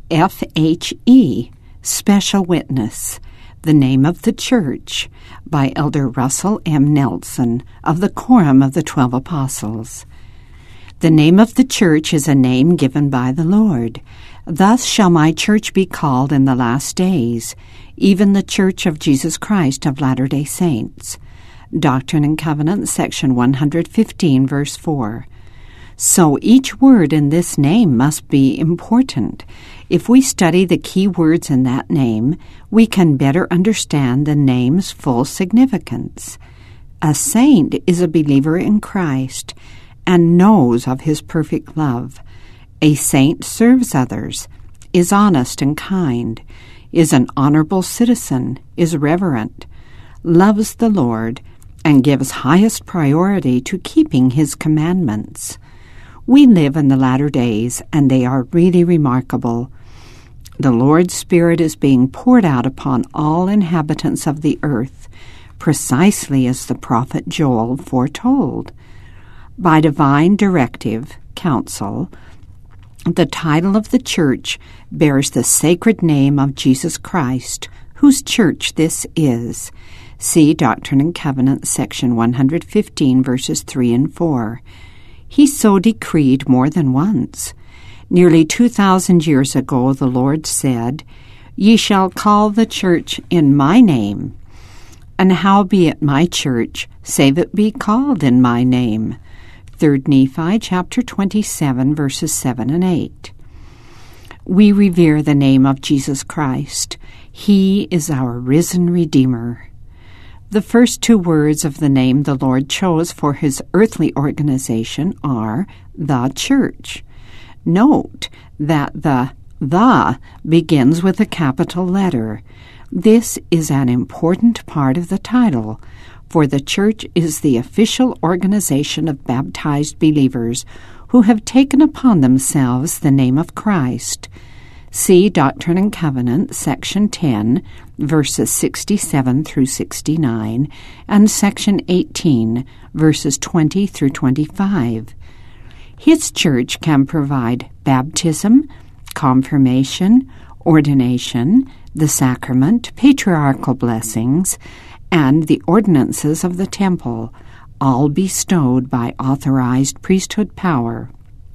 FHE, Special Witness, The Name of the Church, by Elder Russell M. Nelson of the Quorum of the 12 Apostles. The name of the church is a name given by the Lord. Thus shall my church be called in the last days, even the Church of Jesus Christ of Latter-day Saints. Doctrine and Covenants, section 115, verse 4. So each word in this name must be important. If we study the key words in that name, we can better understand the name's full significance. A saint is a believer in Christ and knows of his perfect love. A saint serves others, is honest and kind, is an honorable citizen, is reverent, loves the Lord, and gives highest priority to keeping his commandments. We live in the latter days, and they are really remarkable. The Lord's Spirit is being poured out upon all inhabitants of the earth, precisely as the prophet Joel foretold. By divine directive, counsel, the title of the church bears the sacred name of Jesus Christ, whose church this is. See Doctrine and Covenants, section 115, verses 3 and 4. He so decreed more than once. Nearly 2,000 years ago the Lord said, Ye shall call the church in my name, and howbeit my church, save it be called in my name. 3 Nephi chapter 27, verses 7 and 8. We revere the name of Jesus Christ. He is our risen Redeemer. The first two words of the name the Lord chose for his earthly organization are the church. Note that the begins with a capital letter. This is an important part of the title, for the church is the official organization of baptized believers who have taken upon themselves the name of Christ. See Doctrine and Covenants, section 10, verses 67 through 69, and section 18, verses 20 through 25. His church can provide baptism, confirmation, ordination, the sacrament, patriarchal blessings, and the ordinances of the temple, all bestowed by authorized priesthood power.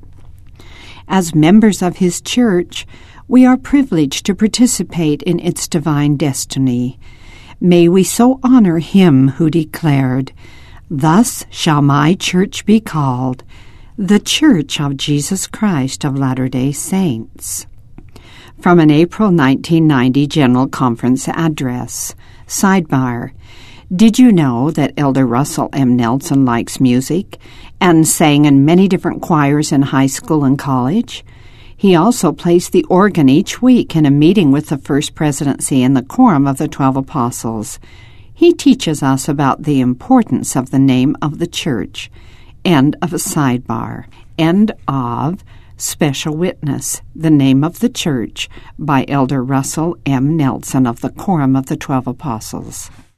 As members of his church, we are privileged to participate in its divine destiny. May we so honor him who declared, Thus shall my church be called, the Church of Jesus Christ of Latter-day Saints. From an April 1990 General Conference address. Sidebar. Did you know that Elder Russell M. Nelson likes music and sang in many different choirs in high school and college? He also plays the organ each week in a meeting with the First Presidency and the Quorum of the 12 Apostles. He teaches us about the importance of the name of the church. End of a sidebar. End of Special Witness, The Name of the Church, by Elder Russell M. Nelson of the Quorum of the 12 Apostles.